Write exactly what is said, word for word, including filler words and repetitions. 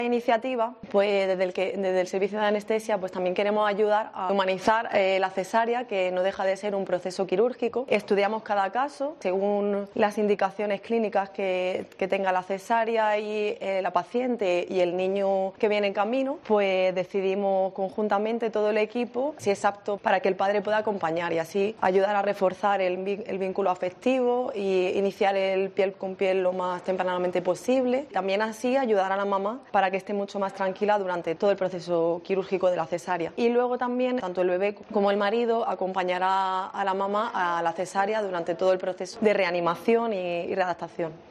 Iniciativa, pues desde el, que, desde el servicio de anestesia, pues también queremos ayudar a humanizar eh, la cesárea, que no deja de ser un proceso quirúrgico. Estudiamos cada caso según las indicaciones clínicas que, que tenga la cesárea y eh, la paciente y el niño que viene en camino, pues decidimos conjuntamente todo el equipo si es apto para que el padre pueda acompañar y así ayudar a reforzar el, el vínculo afectivo y iniciar el piel con piel lo más tempranamente posible. También así ayudar a la mamá para que esté mucho más tranquila durante todo el proceso quirúrgico de la cesárea. Y luego también, tanto el bebé como el marido acompañará a la mamá a la cesárea durante todo el proceso de reanimación y, y readaptación.